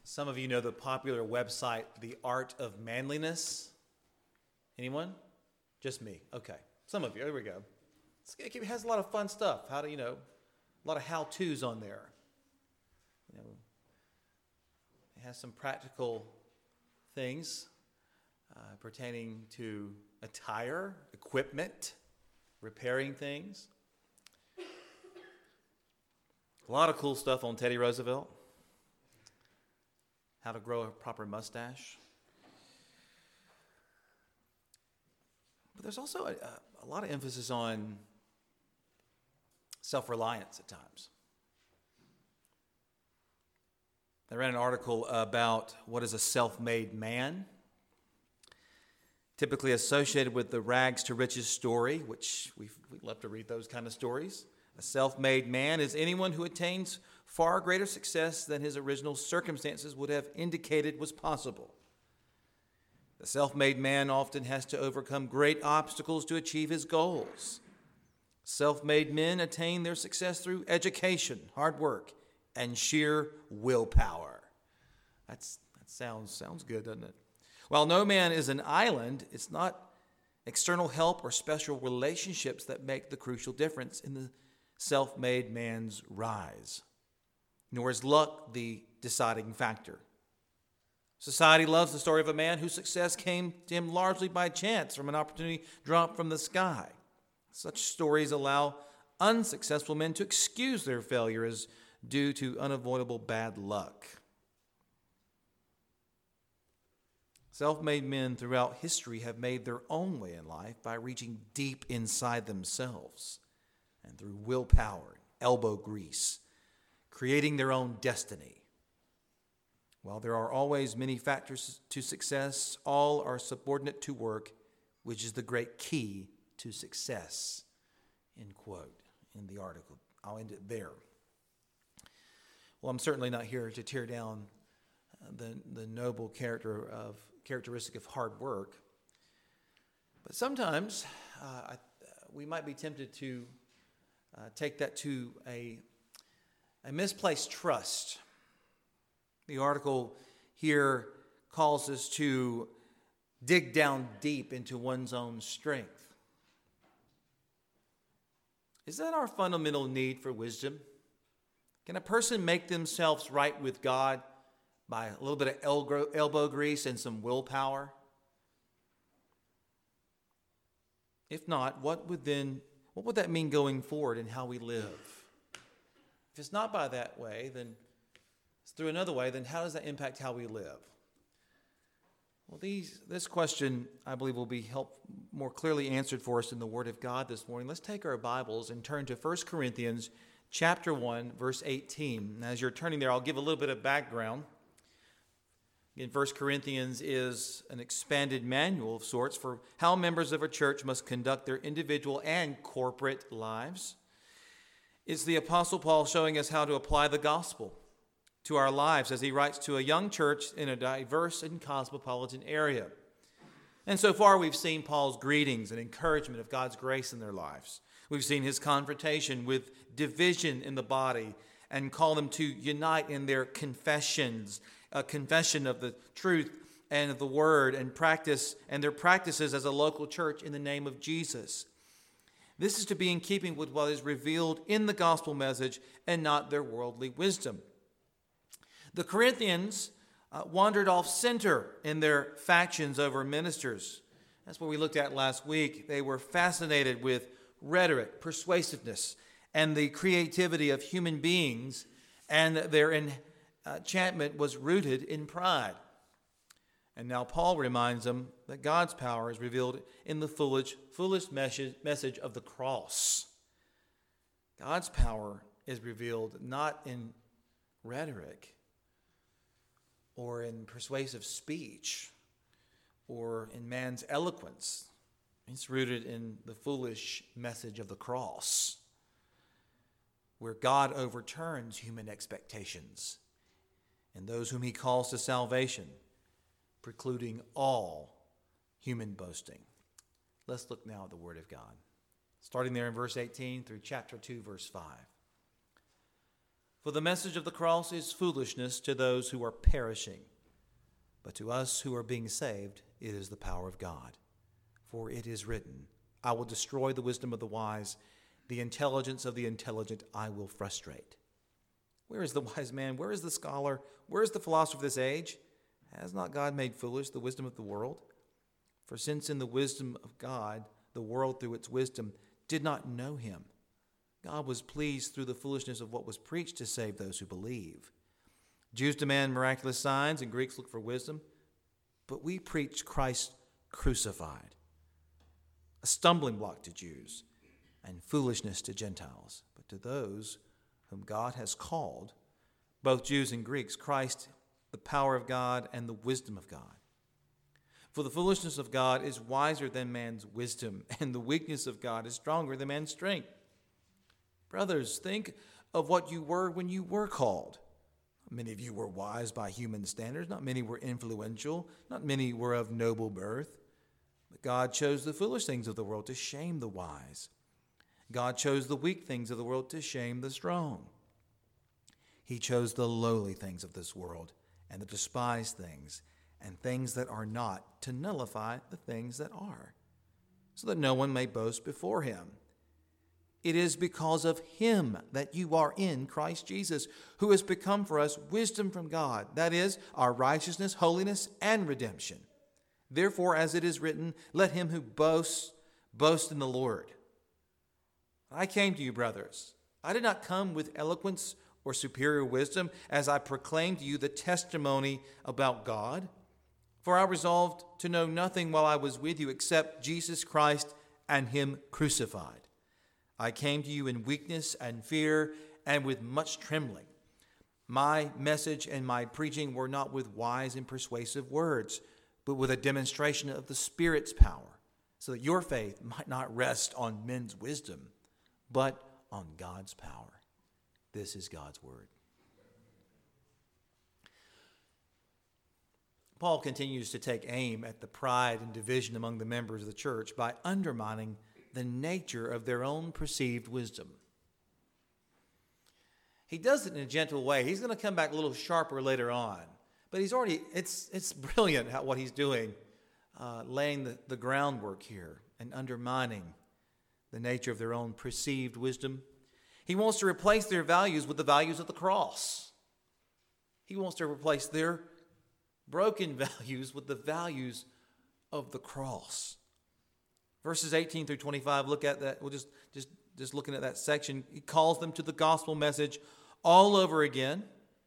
Some of you know the popular website, The Art of Manliness. Anyone? Just me. Okay. Some of you. There we go. It has a lot of fun stuff. A lot of how-tos on there. It has some practical things pertaining to attire, equipment, repairing things. A lot of cool stuff on Teddy Roosevelt. How to grow a proper mustache. But there's also a lot of emphasis on self-reliance at times. I read an article about what is a self-made man, typically associated with the rags to riches story, which we love to read those kind of stories. A self-made man is anyone who attains far greater success than his original circumstances would have indicated was possible. The self-made man often has to overcome great obstacles to achieve his goals. Self-made men attain their success through education, hard work, and sheer willpower. That sounds good, doesn't it? While no man is an island, it's not external help or special relationships that make the crucial difference in the self-made man's rise, nor is luck the deciding factor. Society loves the story of a man whose success came to him largely by chance from an opportunity dropped from the sky. Such stories allow unsuccessful men to excuse their failure as due to unavoidable bad luck. Self-made men throughout history have made their own way in life by reaching deep inside themselves and through willpower, elbow grease, creating their own destiny. While there are always many factors to success, all are subordinate to work, which is the great key to success, end quote, in the article. I'll end it there. Well, I'm certainly not here to tear down the noble characteristic of hard work, but sometimes we might be tempted to take that to a misplaced trust. The article here calls us to dig down deep into one's own strength. Is that our fundamental need for wisdom? Can a person make themselves right with God by a little bit of elbow grease and some willpower? If not, what would that mean going forward in how we live? If it's not by that way, then it's through another way, then how does that impact how we live? Well, this question, I believe, will be more clearly answered for us in the Word of God this morning. Let's take our Bibles and turn to 1 Corinthians chapter 1, verse 18. And as you're turning there, I'll give a little bit of background. Again, 1 Corinthians is an expanded manual of sorts for how members of a church must conduct their individual and corporate lives. It's the Apostle Paul showing us how to apply the gospel to our lives as he writes to a young church in a diverse and cosmopolitan area. And so far, we've seen Paul's greetings and encouragement of God's grace in their lives. We've seen his confrontation with division in the body and call them to unite in their confessions, a confession of the truth and of the word and practice and their practices as a local church in the name of Jesus. This is to be in keeping with what is revealed in the gospel message and not their worldly wisdom. The Corinthians wandered off center in their factions over ministers. That's what we looked at last week. They were fascinated with rhetoric, persuasiveness, and the creativity of human beings, and their enchantment was rooted in pride. And now Paul reminds them that God's power is revealed in the foolish message of the cross. God's power is revealed not in rhetoric or in persuasive speech or in man's eloquence. It's rooted in the foolish message of the cross, where God overturns human expectations and those whom he calls to salvation, precluding all human boasting. Let's look now at the Word of God, starting there in verse 18 through chapter 2, verse 5. For the message of the cross is foolishness to those who are perishing, but to us who are being saved, it is the power of God. For it is written, I will destroy the wisdom of the wise, the intelligence of the intelligent I will frustrate. Where is the wise man? Where is the scholar? Where is the philosopher of this age? Has not God made foolish the wisdom of the world? For since in the wisdom of God, the world through its wisdom did not know him, God was pleased through the foolishness of what was preached to save those who believe. Jews demand miraculous signs and Greeks look for wisdom, but we preach Christ crucified, a stumbling block to Jews and foolishness to Gentiles. But to those whom God has called, both Jews and Greeks, Christ, the power of God and the wisdom of God. For the foolishness of God is wiser than man's wisdom, and the weakness of God is stronger than man's strength. Brothers, think of what you were when you were called. Many of you were wise by human standards. Not many were influential. Not many were of noble birth. But God chose the foolish things of the world to shame the wise. God chose the weak things of the world to shame the strong. He chose the lowly things of this world and the despised things and things that are not to nullify the things that are, so that no one may boast before him. It is because of him that you are in Christ Jesus, who has become for us wisdom from God, that is, our righteousness, holiness, and redemption. Therefore, as it is written, let him who boasts, boast in the Lord. I came to you, brothers. I did not come with eloquence or superior wisdom, as I proclaimed to you the testimony about God. For I resolved to know nothing while I was with you except Jesus Christ and him crucified. I came to you in weakness and fear and with much trembling. My message and my preaching were not with wise and persuasive words, but with a demonstration of the Spirit's power, so that your faith might not rest on men's wisdom, but on God's power. This is God's word. Paul continues to take aim at the pride and division among the members of the church by undermining the nature of their own perceived wisdom. He does it in a gentle way. He's going to come back a little sharper later on. But it's brilliant what he's doing, laying the groundwork here and undermining the nature of their own perceived wisdom. He wants to replace their values with the values of the cross. He wants to replace their broken values with the values of the cross. Verses 18 through 25, look at that. We'll just looking at that section. He calls them to the gospel message all over again.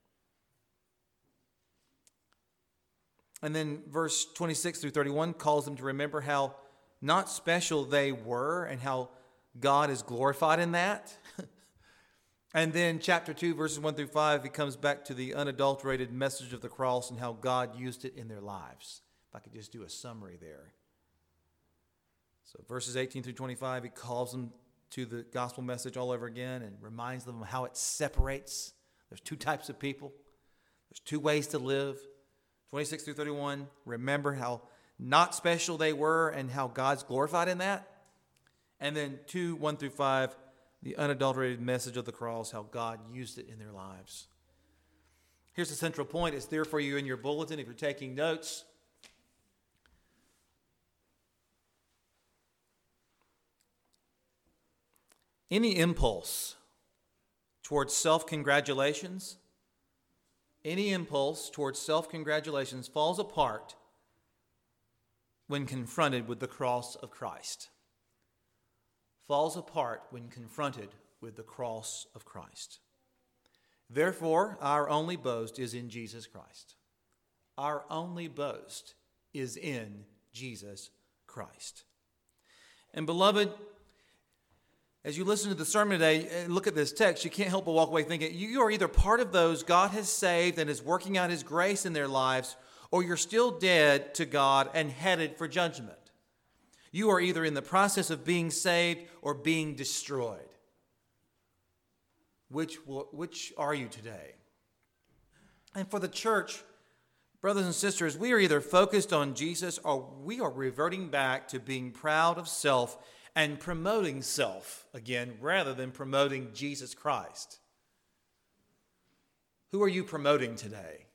And then verse 26 through 31 calls them to remember how not special they were and how God is glorified in that. And then chapter 2, verses 1 through 5, he comes back to the unadulterated message of the cross and how God used it in their lives. If I could just do a summary there. So verses 18 through 25, he calls them to the gospel message all over again and reminds them of how it separates. There's two types of people. There's two ways to live. 26 through 31, remember how not special they were and how God's glorified in that. And then 2, 1 through 5, the unadulterated message of the cross, how God used it in their lives. Here's the central point. It's there for you in your bulletin if you're taking notes. Any impulse towards self-congratulations, falls apart when confronted with the cross of Christ. Falls apart when confronted with the cross of Christ. Therefore, our only boast is in Jesus Christ. Our only boast is in Jesus Christ. And beloved, as you listen to the sermon today and look at this text, you can't help but walk away thinking you are either part of those God has saved and is working out his grace in their lives, or you're still dead to God and headed for judgment. You are either in the process of being saved or being destroyed. Which are you today? And for the church, brothers and sisters, we are either focused on Jesus or we are reverting back to being proud of self and promoting self again rather than promoting Jesus Christ. Who are you promoting today?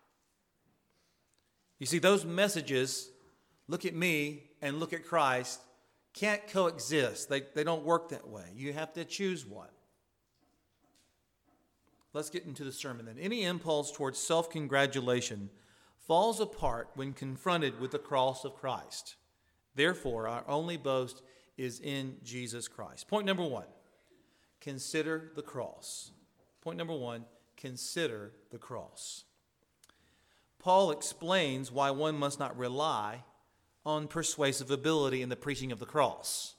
You see, those messages, look at me and look at Christ, can't coexist. They don't work that way. You have to choose one. Let's get into the sermon then. Any impulse towards self-congratulation falls apart when confronted with the cross of Christ. Therefore, our only boast is in Jesus Christ. Point number one, consider the cross. Point number one, consider the cross. Paul explains why one must not rely on persuasive ability in the preaching of the cross.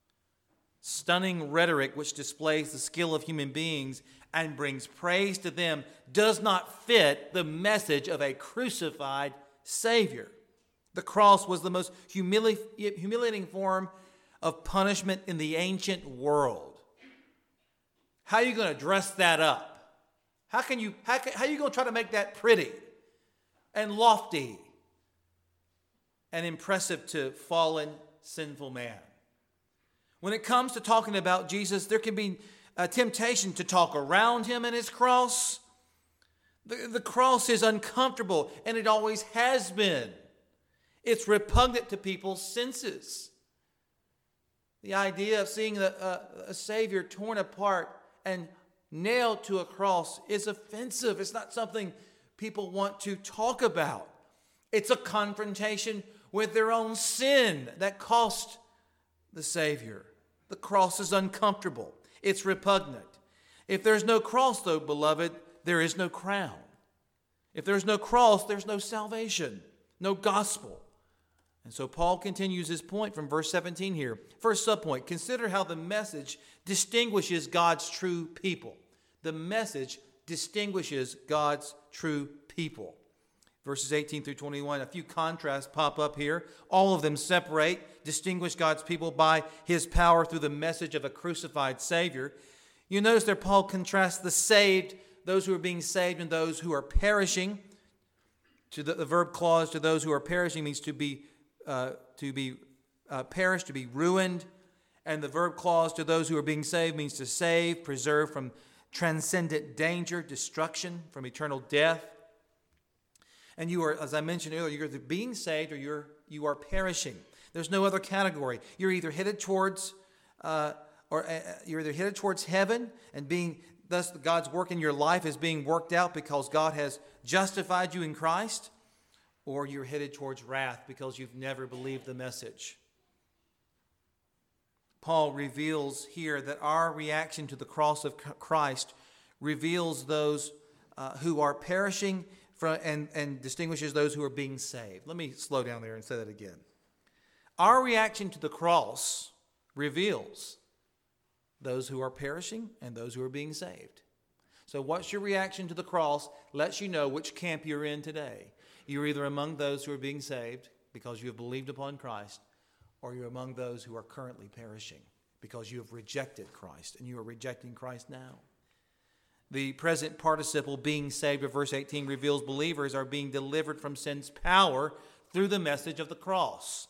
Stunning rhetoric which displays the skill of human beings and brings praise to them does not fit the message of a crucified Savior. The cross was the most humiliating form of punishment in the ancient world. How are you going to dress that up? How are you going to try to make that pretty and lofty and impressive to fallen, sinful man? When it comes to talking about Jesus, there can be a temptation to talk around him and his cross. The cross is uncomfortable, and it always has been. It's repugnant to people's senses. The idea of seeing a Savior torn apart and nailed to a cross is offensive. It's not something people want to talk about. It's a confrontation with their own sin that cost the Savior. The cross is uncomfortable. It's repugnant. If there's no cross, though, beloved, there is no crown. If there's no cross, there's no salvation, no gospel. And so Paul continues his point from verse 17 here. First subpoint, consider how the message distinguishes God's true people. The message distinguishes God's true people. Verses 18 through 21, a few contrasts pop up here. All of them distinguish God's people by his power through the message of a crucified Savior. You notice there Paul contrasts the saved, those who are being saved, and those who are perishing. To the verb clause, to those who are perishing, means to be perished, to be ruined. And the verb clause, to those who are being saved, means to save, preserve from transcendent danger, destruction, from eternal death. And you are, as I mentioned earlier, you're either being saved or you are perishing. There's no other category. You're either headed towards heaven and being thus God's work in your life is being worked out because God has justified you in Christ, or you're headed towards wrath because you've never believed the message. Paul reveals here that our reaction to the cross of Christ reveals those who are perishing and distinguishes those who are being saved. Let me slow down there and say that again. Our reaction to the cross reveals those who are perishing and those who are being saved. So what's your reaction to the cross lets you know which camp you're in today. You're either among those who are being saved because you have believed upon Christ, or you're among those who are currently perishing because you have rejected Christ, and you are rejecting Christ now. The present participle, being saved, of verse 18, reveals believers are being delivered from sin's power through the message of the cross.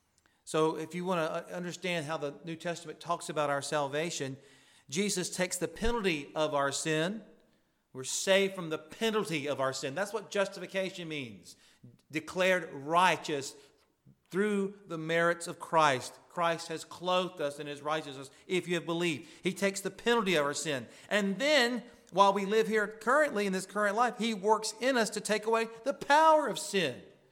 So if you want to understand how the New Testament talks about our salvation, Jesus takes the penalty of our sin. We're saved from the penalty of our sin. That's what justification means. Declared righteous through the merits of Christ. Christ has clothed us in his righteousness if you have believed. He takes the penalty of our sin. And then, while we live here currently in this current life, he works in us to take away the power of sin.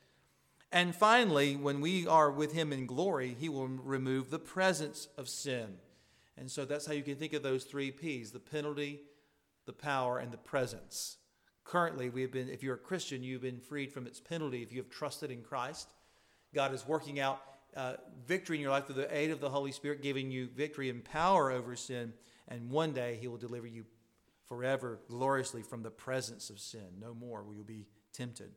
And finally, when we are with him in glory, he will remove the presence of sin. And so that's how you can think of those three P's: the penalty, the power, and the presence. Currently, if you're a Christian, you've been freed from its penalty if you have trusted in Christ. God is working out victory in your life through the aid of the Holy Spirit, giving you victory and power over sin. And one day he will deliver you forever, gloriously, from the presence of sin. No more will you be tempted.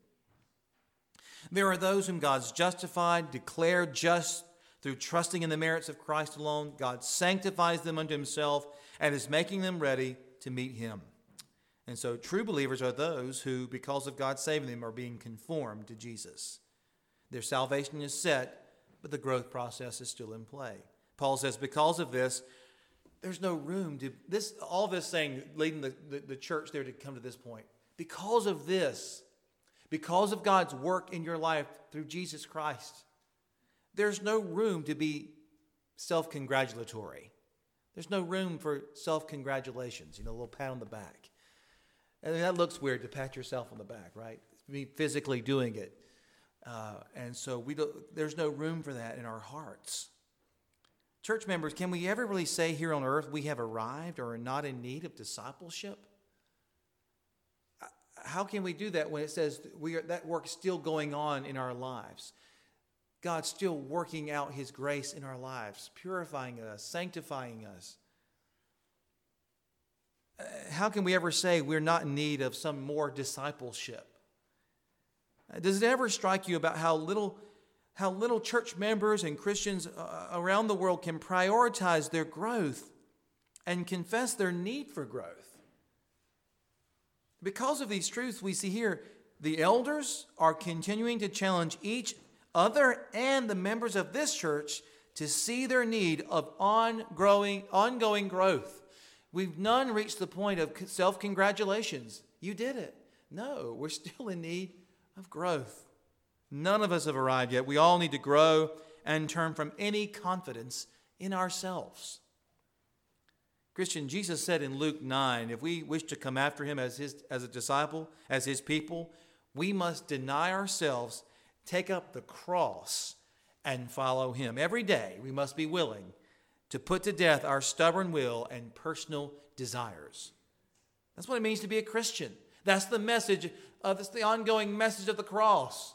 There are those whom God's justified, declared just through trusting in the merits of Christ alone. God sanctifies them unto himself and is making them ready to meet him. And so true believers are those who, because of God saving them, are being conformed to Jesus. Their salvation is set, but the growth process is still in play. Paul says because of this, there's no room to all this saying, leading the church there to come to this point. Because of this, because of God's work in your life through Jesus Christ, there's no room to be self-congratulatory. There's no room for self-congratulations, a little pat on the back. And that looks weird to pat yourself on the back, right? Me physically doing it. And so there's no room for that in our hearts. Church members, can we ever really say here on earth we have arrived or are not in need of discipleship? How can we do that when it says that work's still going on in our lives? God's still working out his grace in our lives, purifying us, sanctifying us. How can we ever say we're not in need of some more discipleship? Does it ever strike you about how little church members and Christians around the world can prioritize their growth and confess their need for growth? Because of these truths we see here, the elders are continuing to challenge each other and the members of this church to see their need of ongoing growth. We've none reached the point of self-congratulations. You did it. No, we're still in need of growth. None of us have arrived yet. We all need to grow and turn from any confidence in ourselves. Christian, Jesus said in Luke 9, if we wish to come after him as a disciple, as his people, we must deny ourselves, take up the cross, and follow him. Every day we must be willing to put to death our stubborn will and personal desires. That's what it means to be a Christian. That's the message that's the ongoing message of the cross.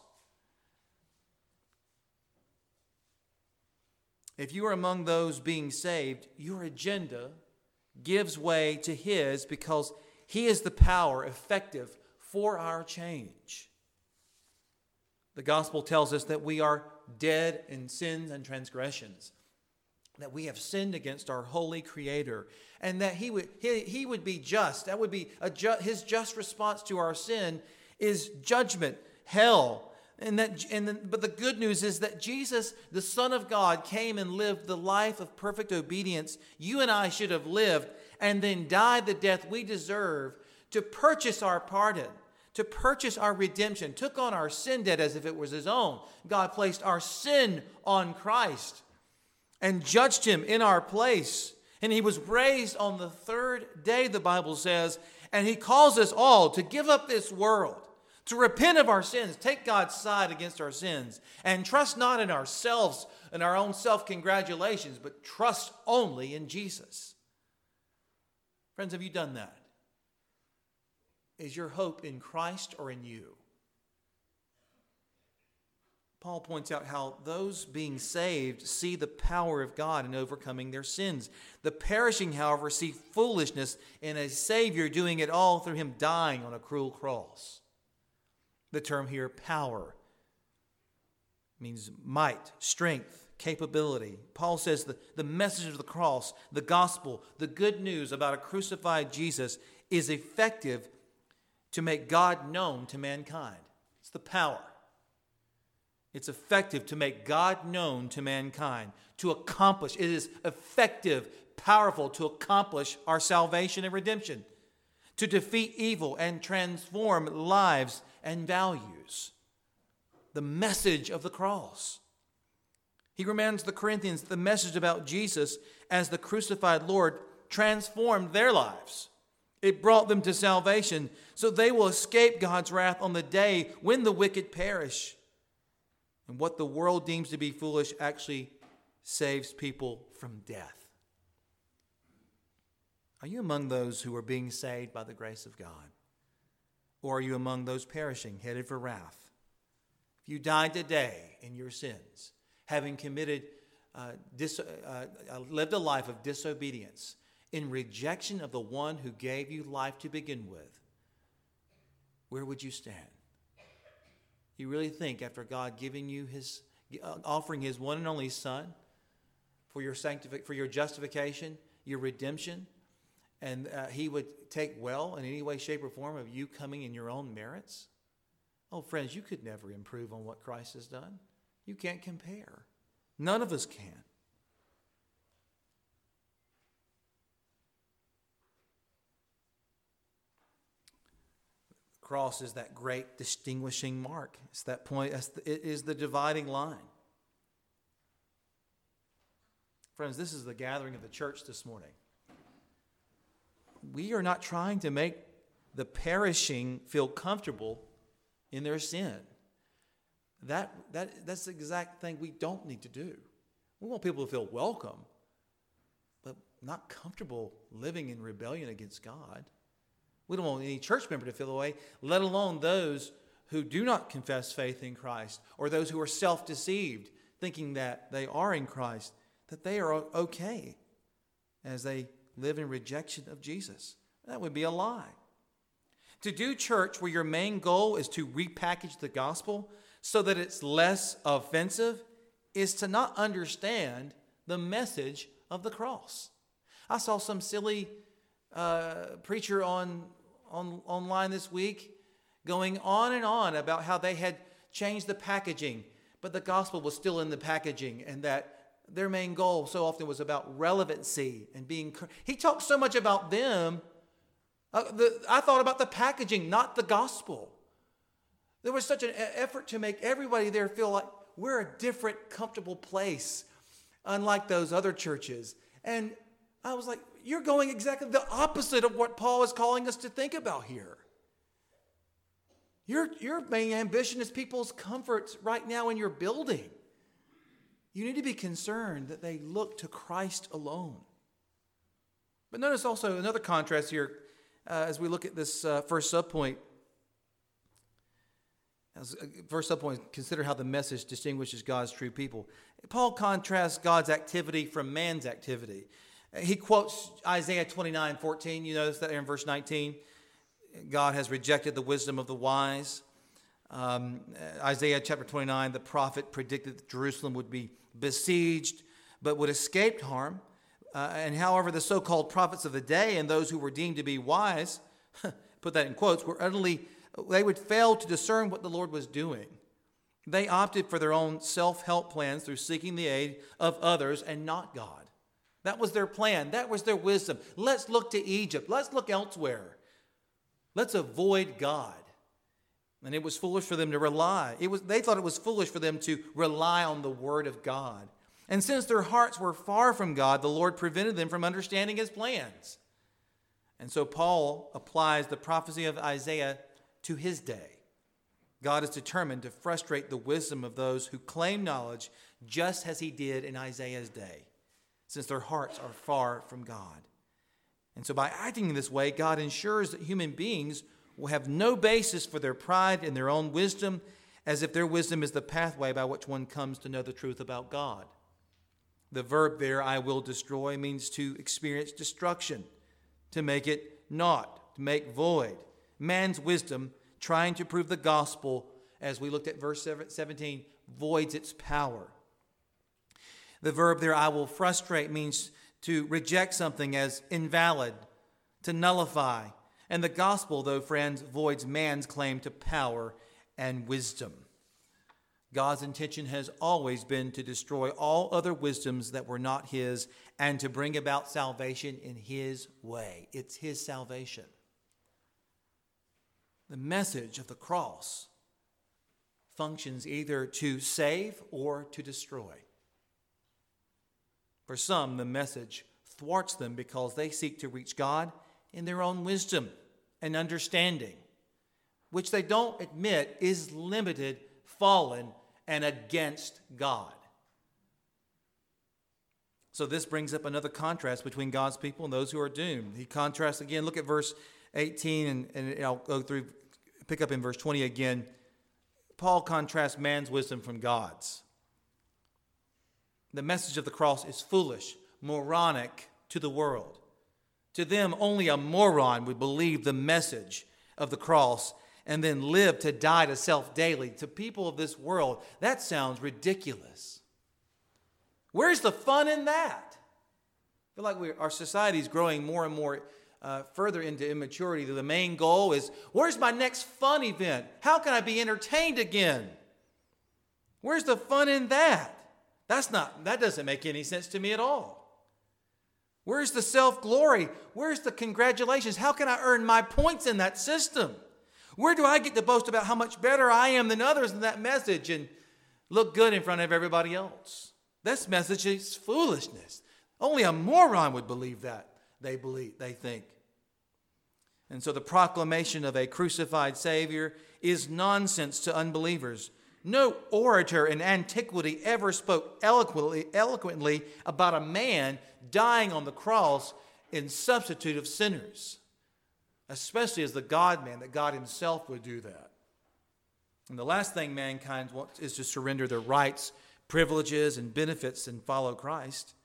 If you are among those being saved, your agenda gives way to his because he is the power effective for our change. The gospel tells us that we are dead in sins and transgressions, that we have sinned against our holy Creator, and that he would be just. That would be his just response to our sin is judgment, hell. But the good news is that Jesus, the Son of God, came and lived the life of perfect obedience you and I should have lived, and then died the death we deserve to purchase our pardon, to purchase our redemption, took on our sin debt as if it was his own. God placed our sin on Christ and judged him in our place. And he was raised on the third day, the Bible says, and he calls us all to give up this world, to repent of our sins, take God's side against our sins, and trust not in ourselves and our own self-congratulations, but trust only in Jesus. Friends, have you done that? Is your hope in Christ or in you? Paul points out how those being saved see the power of God in overcoming their sins. The perishing, however, see foolishness in a Savior doing it all through him dying on a cruel cross. The term here, power, means might, strength, capability. Paul says the message of the cross, the gospel, the good news about a crucified Jesus is effective to make God known to mankind. It's the power. It's effective to make God known to mankind, to accomplish. It is effective, powerful to accomplish our salvation and redemption, to defeat evil and transform lives and values. The message of the cross. He reminds the Corinthians the message about Jesus as the crucified Lord transformed their lives. It brought them to salvation, so they will escape God's wrath on the day when the wicked perish. And what the world deems to be foolish actually saves people from death. Are you among those who are being saved by the grace of God? Or are you among those perishing, headed for wrath? If you died today in your sins, having lived a life of disobedience, in rejection of the one who gave you life to begin with, where would you stand? You really think after God giving you offering his one and only Son for your justification, your redemption, and he would take well in any way, shape, or form of you coming in your own merits? Oh, friends, you could never improve on what Christ has done. You can't compare. None of us can. Cross is that great distinguishing mark. It's that point. It is the dividing line. Friends, this is the gathering of the church this morning. We are not trying to make the perishing feel comfortable in their sin. That's the exact thing we don't need to do. We want people to feel welcome, but not comfortable living in rebellion against God. We don't want any church member to feel the way, let alone those who do not confess faith in Christ, or those who are self-deceived, thinking that they are in Christ, that they are okay as they live in rejection of Jesus. That would be a lie. To do church where your main goal is to repackage the gospel so that it's less offensive is to not understand the message of the cross. I saw some silly preacher online this week going on and on about how they had changed the packaging, but the gospel was still in the packaging, and that their main goal so often was about relevancy and being. He talked so much about them. I thought about the packaging, not the gospel. There was such an effort to make everybody there feel like we're a different, comfortable place, unlike those other churches. And I was like, you're going exactly the opposite of what Paul is calling us to think about here. Your main ambition is people's comforts right now in your building. You need to be concerned that they look to Christ alone. But notice also another contrast here as we look at this first subpoint. First subpoint, consider how the message distinguishes God's true people. Paul contrasts God's activity from man's activity. He quotes Isaiah 29:14. You notice that there in verse 19. God has rejected the wisdom of the wise. Isaiah chapter 29, the prophet predicted that Jerusalem would be besieged, but would escape harm. And however, the so-called prophets of the day and those who were deemed to be wise, put that in quotes, they would fail to discern what the Lord was doing. They opted for their own self-help plans through seeking the aid of others and not God. That was their plan. That was their wisdom. Let's look to Egypt. Let's look elsewhere. Let's avoid God. And it was foolish for them to rely. They thought it was foolish for them to rely on the word of God. And since their hearts were far from God, the Lord prevented them from understanding his plans. And so Paul applies the prophecy of Isaiah to his day. God is determined to frustrate the wisdom of those who claim knowledge, just as he did in Isaiah's day, since their hearts are far from God. And so by acting in this way, God ensures that human beings will have no basis for their pride in their own wisdom, as if their wisdom is the pathway by which one comes to know the truth about God. The verb there, I will destroy, means to experience destruction, to make it not, to make void. Man's wisdom, trying to prove the gospel, as we looked at verse 17, voids its power. The verb there, I will frustrate, means to reject something as invalid, to nullify. And the gospel, though, friends, voids man's claim to power and wisdom. God's intention has always been to destroy all other wisdoms that were not his and to bring about salvation in his way. It's his salvation. The message of the cross functions either to save or to destroy. For some, the message thwarts them because they seek to reach God in their own wisdom and understanding, which they don't admit is limited, fallen, and against God. So this brings up another contrast between God's people and those who are doomed. He contrasts again. Look at verse 18, and I'll go through, pick up in verse 20 again. Paul contrasts man's wisdom from God's. The message of the cross is foolish, moronic to the world. To them, only a moron would believe the message of the cross and then live to die to self daily. To people of this world, that sounds ridiculous. Where's the fun in that? I feel like our society is growing more and more further into immaturity. The main goal is, where's my next fun event? How can I be entertained again? Where's the fun in that? That doesn't make any sense to me at all. Where's the self-glory? Where's the congratulations? How can I earn my points in that system? Where do I get to boast about how much better I am than others in that message and look good in front of everybody else? This message is foolishness. Only a moron would believe that, they think. And so the proclamation of a crucified Savior is nonsense to unbelievers. No orator in antiquity ever spoke eloquently about a man dying on the cross in substitute of sinners, especially as the God-man, that God himself would do that. And the last thing mankind wants is to surrender their rights, privileges, and benefits and follow Christ.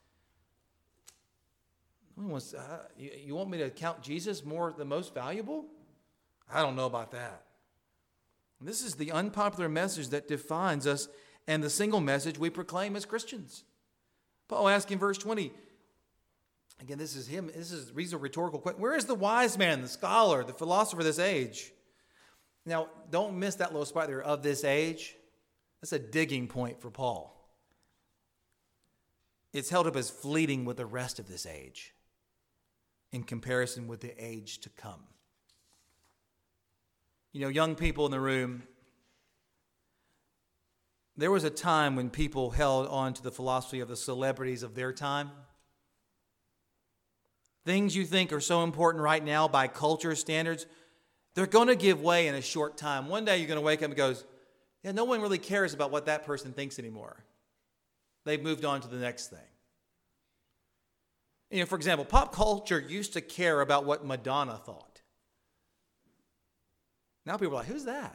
You want me to count Jesus more the most valuable? I don't know about that. This is the unpopular message that defines us and the single message we proclaim as Christians. Paul asks in verse 20, again, this is him. These are rhetorical questions. Where is the wise man, the scholar, the philosopher of this age? Now, don't miss that little spot there, of this age. That's a digging point for Paul. It's held up as fleeting with the rest of this age in comparison with the age to come. You know, young people in the room, there was a time when people held on to the philosophy of the celebrities of their time. Things you think are so important right now by culture standards, they're going to give way in a short time. One day you're going to wake up and go, yeah, no one really cares about what that person thinks anymore. They've moved on to the next thing. You know, for example, pop culture used to care about what Madonna thought. Now people are like, who's that?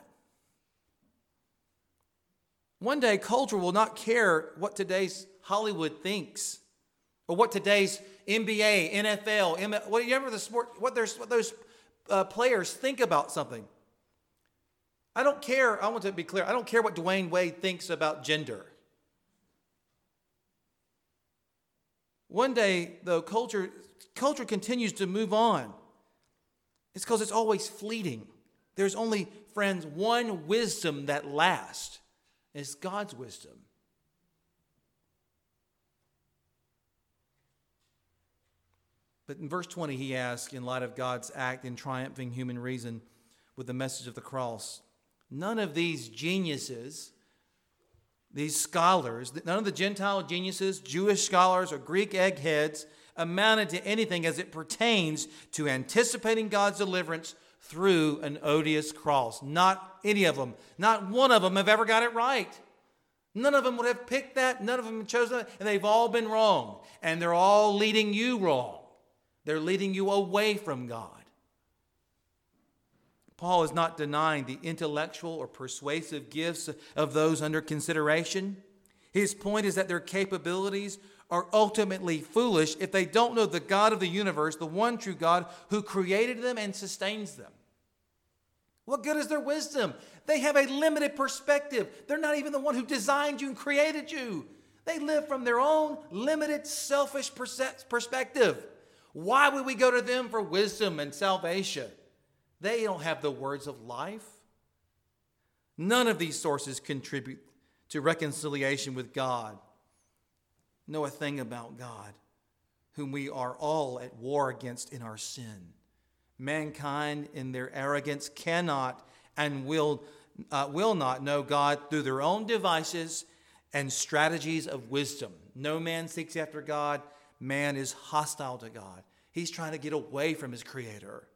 One day culture will not care what today's Hollywood thinks or what today's NBA, NFL, whatever the sport, what those players think about something. I don't care. I want to be clear. I don't care what Dwayne Wade thinks about gender. One day, though, culture continues to move on. It's because it's always fleeting. There's only, friends, one wisdom that lasts. It's God's wisdom. But in verse 20, he asks, in light of God's act in triumphing human reason with the message of the cross, none of these geniuses, these scholars, none of the Gentile geniuses, Jewish scholars, or Greek eggheads amounted to anything as it pertains to anticipating God's deliverance through an odious cross. Not any of them. Not one of them have ever got it right. None of them would have picked that. None of them have chosen that. And they've all been wrong. And they're all leading you wrong. They're leading you away from God. Paul is not denying the intellectual or persuasive gifts of those under consideration. His point is that their capabilities are ultimately foolish if they don't know the God of the universe, the one true God who created them and sustains them. What good is their wisdom? They have a limited perspective. They're not even the one who designed you and created you. They live from their own limited, selfish perspective. Why would we go to them for wisdom and salvation? They don't have the words of life. None of these sources contribute to reconciliation with God. Know a thing about God, whom we are all at war against in our sin. Mankind, in their arrogance, cannot and will not know God through their own devices and strategies of wisdom. No man seeks after God. Man is hostile to God. He's trying to get away from his Creator.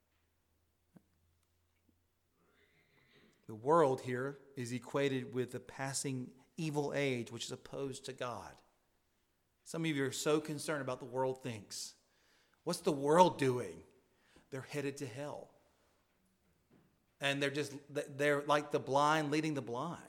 The world here is equated with the passing evil age, which is opposed to God. Some of you are so concerned about the world thinks. What's the world doing? They're headed to hell. And they're like the blind leading the blind.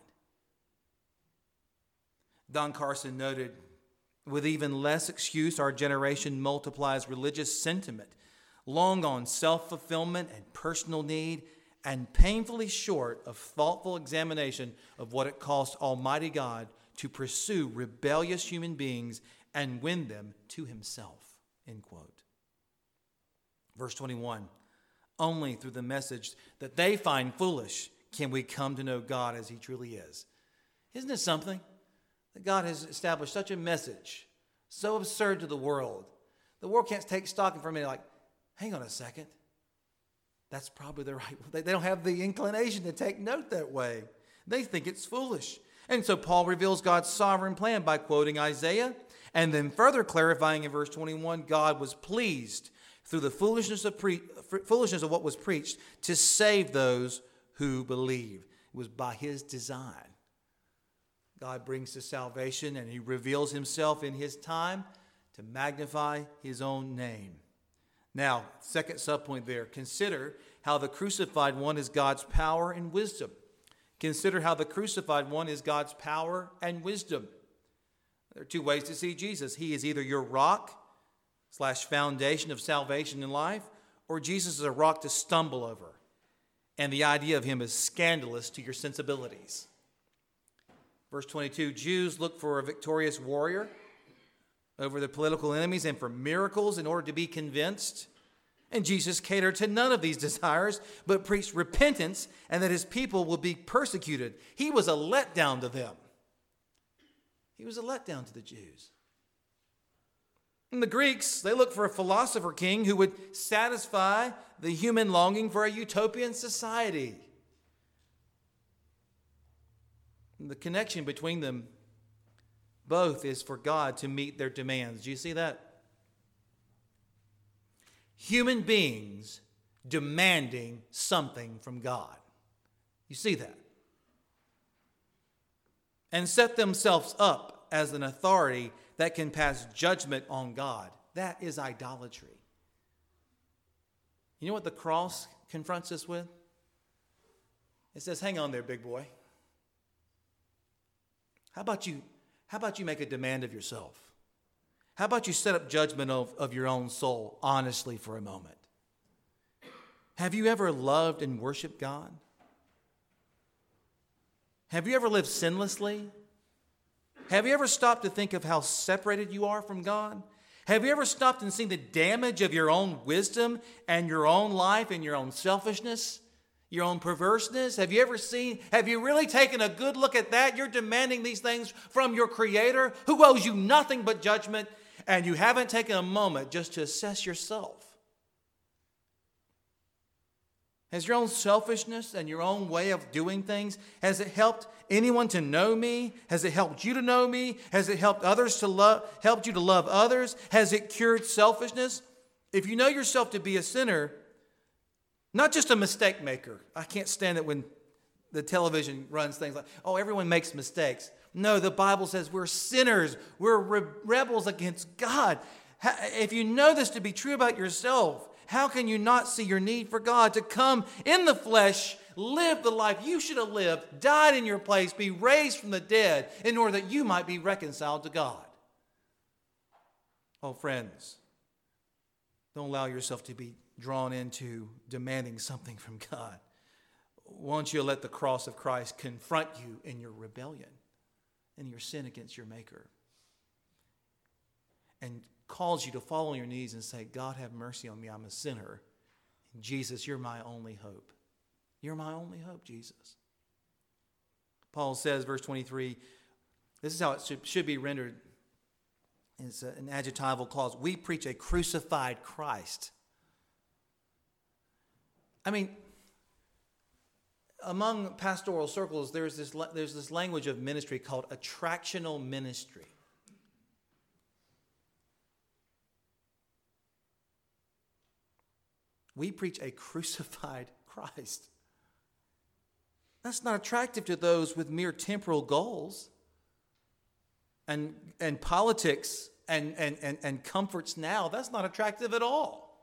Don Carson noted, with even less excuse, our generation multiplies religious sentiment, long on self-fulfillment and personal need, and painfully short of thoughtful examination of what it costs Almighty God to pursue rebellious human beings and win them to himself. End quote. Verse 21, only through the message that they find foolish can we come to know God as he truly is. Isn't it something? That God has established such a message, so absurd to the world. The world can't take stock for a minute like, hang on a second. That's probably the right way. They don't have the inclination to take note that way. They think it's foolish. And so Paul reveals God's sovereign plan by quoting Isaiah and then further clarifying in verse 21, God was pleased through the foolishness of what was preached to save those who believe. It was by his design. God brings to salvation and he reveals himself in his time to magnify his own name. Now, second subpoint there, consider how the crucified one is God's power and wisdom. Consider how the crucified one is God's power and wisdom. There are two ways to see Jesus. He is either your rock / foundation of salvation in life, or Jesus is a rock to stumble over. And the idea of him is scandalous to your sensibilities. Verse 22, Jews look for a victorious warrior over their political enemies and for miracles in order to be convinced. And Jesus catered to none of these desires, but preached repentance and that his people will be persecuted. He was a letdown to them. He was a letdown to the Jews. And the Greeks, they look for a philosopher king who would satisfy the human longing for a utopian society. And the connection between them both is for God to meet their demands. Do you see that? Human beings demanding something from God. You see that? And set themselves up as an authority that can pass judgment on God. That is idolatry. You know what the cross confronts us with? It says, hang on there, big boy. How about you make a demand of yourself? How about you set up judgment of your own soul honestly for a moment? Have you ever loved and worshiped God? Have you ever lived sinlessly? Have you ever stopped to think of how separated you are from God? Have you ever stopped and seen the damage of your own wisdom and your own life and your own selfishness, your own perverseness? Have you really taken a good look at that? You're demanding these things from your Creator who owes you nothing but judgment, and you haven't taken a moment just to assess yourself. Has your own selfishness and your own way of doing things, has it helped anyone to know me? Has it helped you to know me? Has it helped helped you to love others? Has it cured selfishness? If you know yourself to be a sinner, not just a mistake maker. I can't stand it when the television runs things like, oh, everyone makes mistakes. No, the Bible says we're sinners. We're rebels against God. If you know this to be true about yourself, how can you not see your need for God to come in the flesh, live the life you should have lived, died in your place, be raised from the dead in order that you might be reconciled to God? Oh, friends, don't allow yourself to be drawn into demanding something from God. Won't you let the cross of Christ confront you in your rebellion and your sin against your Maker, and calls you to fall on your knees and say, God, have mercy on me. I'm a sinner. Jesus, you're my only hope. You're my only hope, Jesus. Paul says, verse 23, this is how it should be rendered. It's an adjectival clause. We preach a crucified Christ. I mean, among pastoral circles, there's this language of ministry called attractional ministry. We preach a crucified Christ. That's not attractive to those with mere temporal goals and politics and comforts now. That's not attractive at all.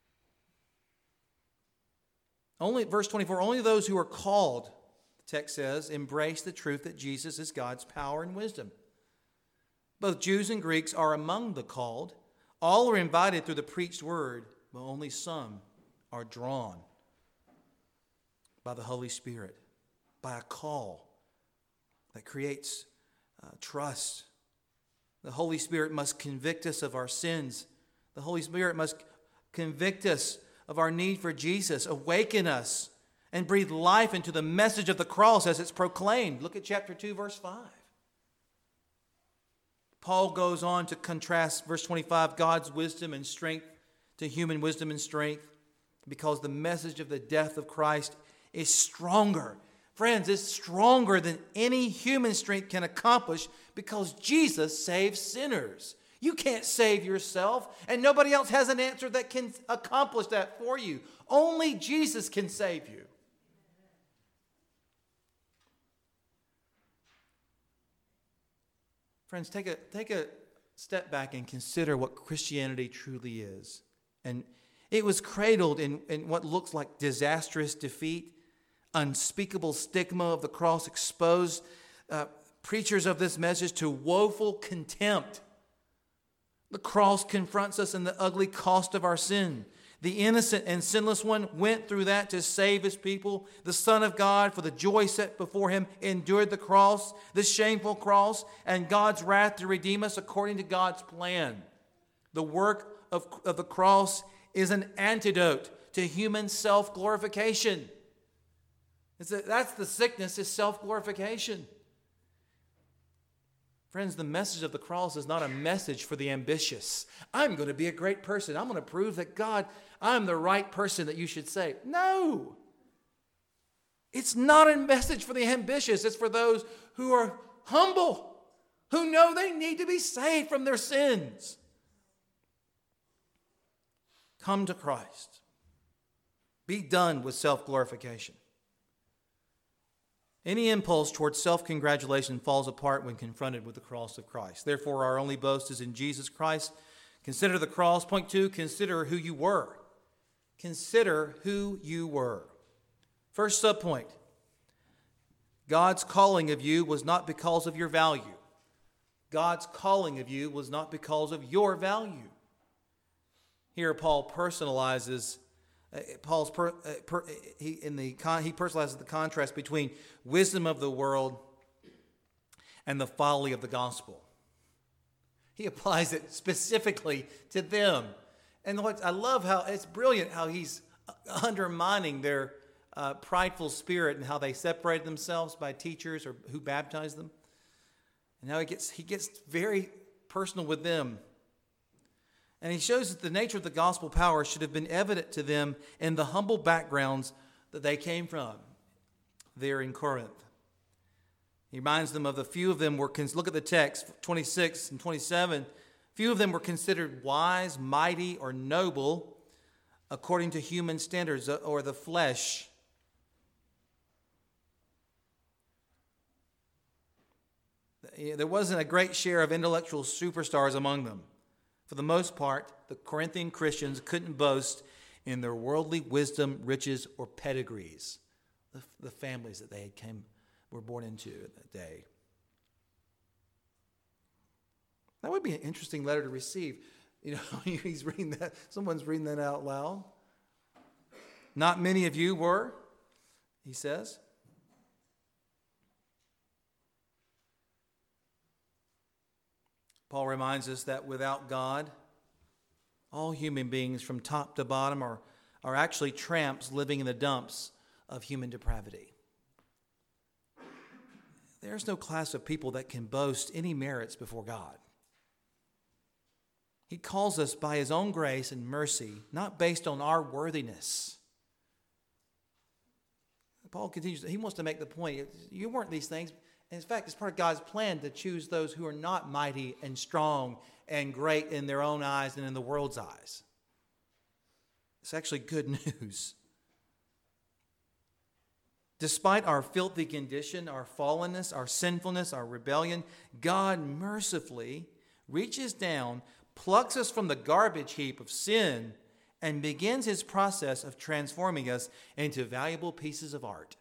Only, verse 24, only those who are called, the text says, embrace the truth that Jesus is God's power and wisdom. Both Jews and Greeks are among the called. All are invited through the preached word, but only some are drawn by the Holy Spirit, by a call that creates trust. The Holy Spirit must convict us of our sins. The Holy Spirit must convict us of our need for Jesus, awaken us, and breathe life into the message of the cross as it's proclaimed. Look at chapter 2, verse 5. Paul goes on to contrast, verse 25, God's wisdom and strength to human wisdom and strength. because the message of the death of Christ is stronger. Friends, it's stronger than any human strength can accomplish because Jesus saves sinners. You can't save yourself, and nobody else has an answer that can accomplish that for you. Only Jesus can save you. Friends, take a step back and consider what Christianity truly is. And it was cradled in what looks like disastrous defeat, unspeakable stigma of the cross exposed preachers of this message to woeful contempt. The cross confronts us in the ugly cost of our sin. The innocent and sinless one went through that to save his people. The Son of God, for the joy set before him, endured the cross, the shameful cross, and God's wrath to redeem us according to God's plan. The work of the cross is an antidote to human self-glorification. That's the sickness, is self-glorification. Friends, the message of the cross is not a message for the ambitious. I'm going to be a great person. I'm going to prove that God, I'm the right person that you should save. No. It's not a message for the ambitious. It's for those who are humble, who know they need to be saved from their sins. Come to Christ. Be done with self-glorification. Any impulse towards self-congratulation falls apart when confronted with the cross of Christ. Therefore, our only boast is in Jesus Christ. Consider the cross. Point 2, consider who you were. Consider who you were. First subpoint, God's calling of you was not because of your value. God's calling of you was not because of your value. Here Paul personalizes he personalizes the contrast between wisdom of the world and the folly of the gospel. He applies it specifically to them. And I love how it's brilliant how he's undermining their prideful spirit and how they separate themselves by teachers or who baptize them. And now he gets very personal with them. And he shows that the nature of the gospel power should have been evident to them in the humble backgrounds that they came from there in Corinth. He reminds them of the few of them look at the text, 26 and 27. Few of them were considered wise, mighty, or noble according to human standards or the flesh. There wasn't a great share of intellectual superstars among them. For the most part, the Corinthian Christians couldn't boast in their worldly wisdom, riches, or pedigrees, the families that they were born into at that day. That would be an interesting letter to receive. He's reading that. Someone's reading that out loud. Not many of you were, he says. Paul reminds us that without God, all human beings from top to bottom are actually tramps living in the dumps of human depravity. There's no class of people that can boast any merits before God. He calls us by his own grace and mercy, not based on our worthiness. Paul continues, he wants to make the point, you weren't these things. In fact, it's part of God's plan to choose those who are not mighty and strong and great in their own eyes and in the world's eyes. It's actually good news. Despite our filthy condition, our fallenness, our sinfulness, our rebellion, God mercifully reaches down, plucks us from the garbage heap of sin, and begins his process of transforming us into valuable pieces of art.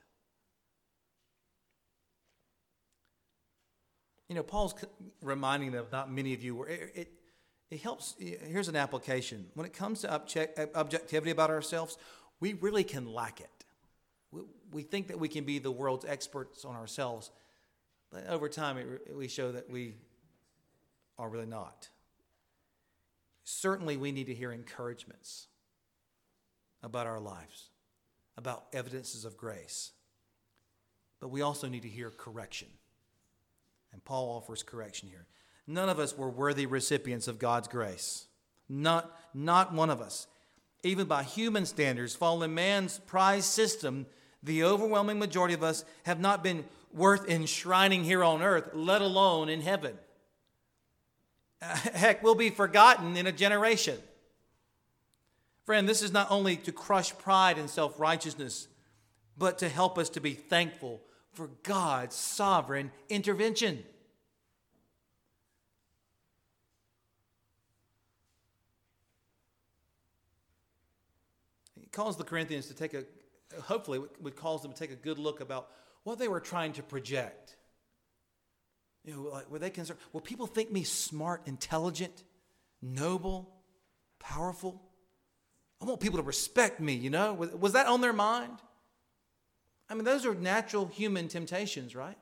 Paul's reminding them, not many of you were. It helps. Here's an application. When it comes to objectivity about ourselves, we really can lack it. We think that we can be the world's experts on ourselves. But over time, we show that we are really not. Certainly, we need to hear encouragements about our lives, about evidences of grace. But we also need to hear correction. And Paul offers correction here. None of us were worthy recipients of God's grace. Not one of us. even by human standards, fallen man's prize system, the overwhelming majority of us have not been worth enshrining here on earth, let alone in heaven. Heck, we'll be forgotten in a generation. Friend, this is not only to crush pride and self-righteousness, but to help us to be thankful for God's sovereign intervention. He calls the Corinthians to take hopefully would cause them to take a good look about what they were trying to project. Like, were they concerned? Will people think me smart, intelligent, noble, powerful? I want people to respect me, Was that on their mind? I mean, those are natural human temptations, right?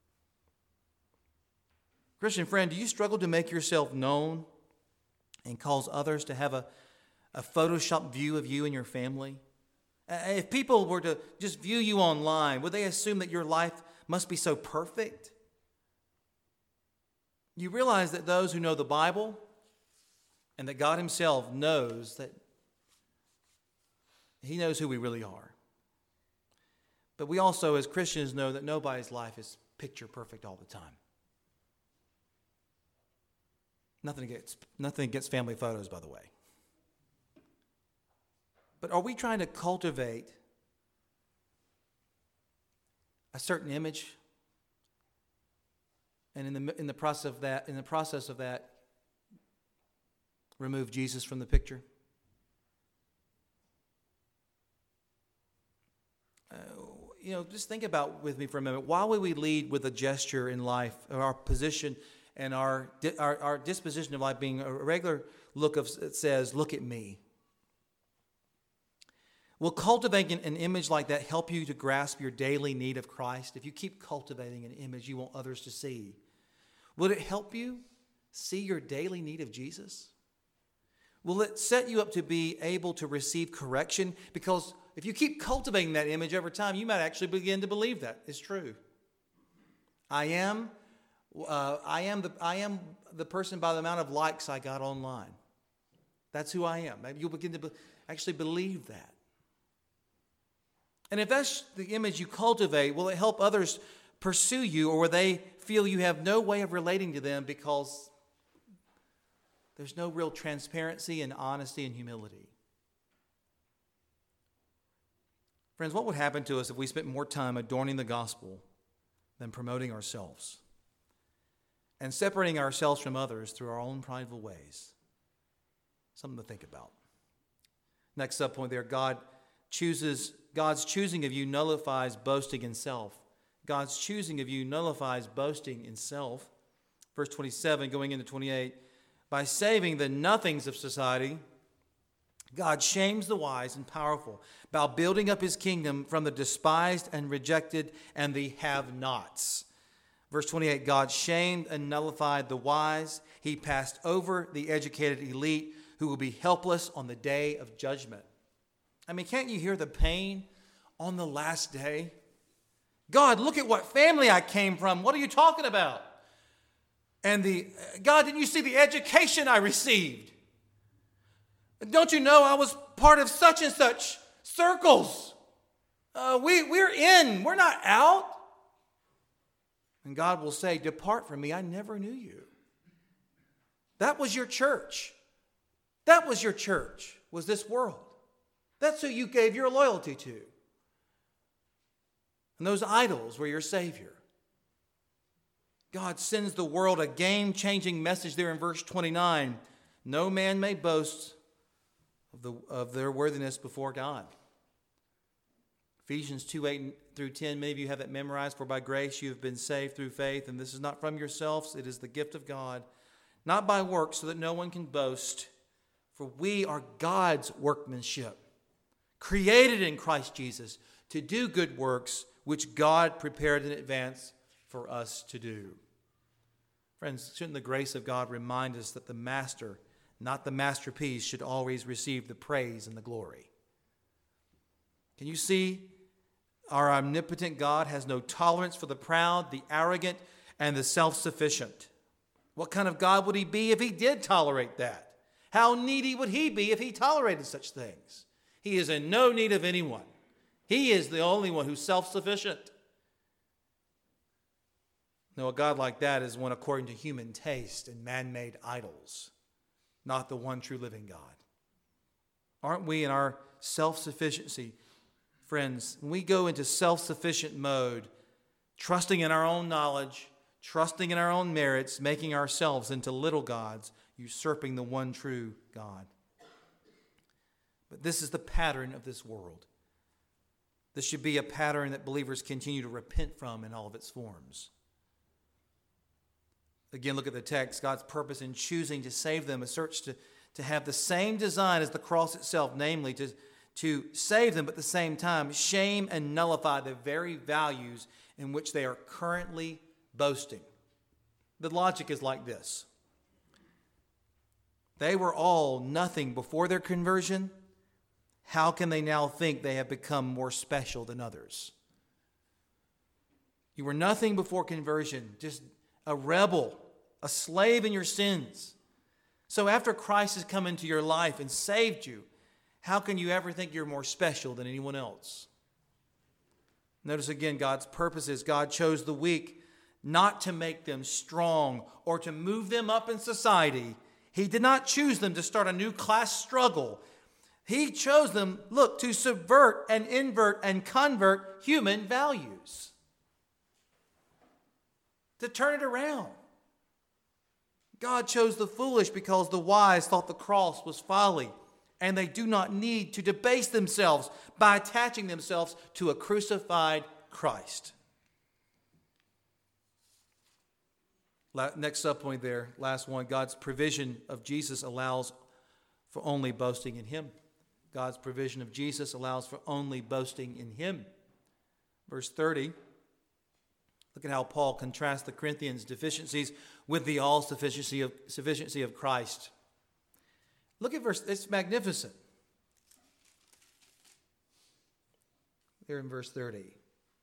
Christian friend, do you struggle to make yourself known and cause others to have a Photoshop view of you and your family? If people were to just view you online, would they assume that your life must be so perfect? You realize that those who know the Bible and that God Himself knows that He knows who we really are. But we also, as Christians, know that nobody's life is picture perfect all the time. Nothing against family photos, by the way. But are we trying to cultivate a certain image, and in the process of that, remove Jesus from the picture? Just think about with me for a minute. Why would we lead with a gesture in life, or our position and our disposition of life being a regular look that says, "Look at me"? Will cultivating an image like that help you to grasp your daily need of Christ? If you keep cultivating an image you want others to see, will it help you see your daily need of Jesus? Will it set you up to be able to receive correction? Because if you keep cultivating that image over time, you might actually begin to believe that is true. I am the person by the amount of likes I got online. That's who I am. Maybe you'll begin to actually believe that. And if that's the image you cultivate, will it help others pursue you, or will they feel you have no way of relating to them because there's no real transparency and honesty and humility? Friends, what would happen to us if we spent more time adorning the gospel than promoting ourselves and separating ourselves from others through our own prideful ways? Something to think about. Next subpoint there, God's choosing of you nullifies boasting in self. God's choosing of you nullifies boasting in self. Verse 27, going into 28, by saving the nothings of society, God shames the wise and powerful by building up His kingdom from the despised and rejected and the have-nots. Verse 28, God shamed and nullified the wise. He passed over the educated elite who will be helpless on the day of judgment. I mean, can't you hear the pain on the last day? God, look at what family I came from. What are you talking about? And God, didn't you see the education I received? Don't you know I was part of such and such circles? We're in, we're not out. And God will say, depart from me, I never knew you. That was your church. That was your church, was this world. That's who you gave your loyalty to. And those idols were your Savior. God sends the world a game-changing message there in verse 29. No man may boast of their worthiness before God. Ephesians 2:8-10, many of you have that memorized. For by grace you have been saved through faith, and this is not from yourselves, it is the gift of God, not by works, so that no one can boast. For we are God's workmanship, created in Christ Jesus to do good works, which God prepared in advance for us to do. Friends, shouldn't the grace of God remind us that the master, not the masterpiece, should always receive the praise and the glory? Can you see our omnipotent God has no tolerance for the proud, the arrogant, and the self-sufficient? What kind of God would He be if He did tolerate that? How needy would he be if he tolerated such things? He is in no need of anyone. He is the only one who's self-sufficient. No, a God like that is one according to human taste and man-made idols, not the one true living God. Aren't we in our self-sufficiency, friends? When we go into self-sufficient mode, trusting in our own knowledge, trusting in our own merits, making ourselves into little gods, usurping the one true God. But this is the pattern of this world. This should be a pattern that believers continue to repent from in all of its forms. Again, look at the text. God's purpose in choosing to save them asserts to have the same design as the cross itself, namely to save them, but at the same time shame and nullify the very values in which they are currently boasting. The logic is like this. They were all nothing before their conversion. How can they now think they have become more special than others? You were nothing before conversion, just a rebel, a slave in your sins. So after Christ has come into your life and saved you, how can you ever think you're more special than anyone else? Notice again, God's purpose is God chose the weak not to make them strong or to move them up in society. He did not choose them to start a new class struggle. He chose them, to subvert and invert and convert human values. To turn it around. God chose the foolish because the wise thought the cross was folly, and they do not need to debase themselves by attaching themselves to a crucified Christ. Next subpoint there, last one, God's provision of Jesus allows for only boasting in Him. God's provision of Jesus allows for only boasting in Him. Verse 30, look at how Paul contrasts the Corinthians' deficiencies with the all-sufficiency of Christ. Look at it's magnificent. There in verse 30. Let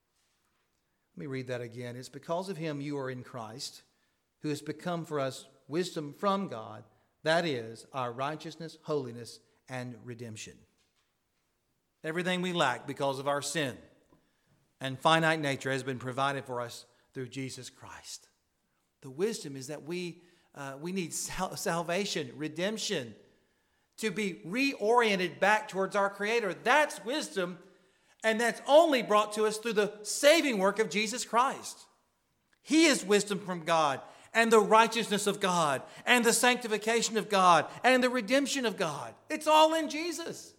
me read that again. It's because of Him you are in Christ, who has become for us wisdom from God, that is, our righteousness, holiness, and redemption. Everything we lack because of our sin and finite nature has been provided for us through Jesus Christ. The wisdom is that we need salvation, redemption, to be reoriented back towards our Creator. That's wisdom, and that's only brought to us through the saving work of Jesus Christ. He is wisdom from God, and the righteousness of God, and the sanctification of God, and the redemption of God. It's all in Jesus.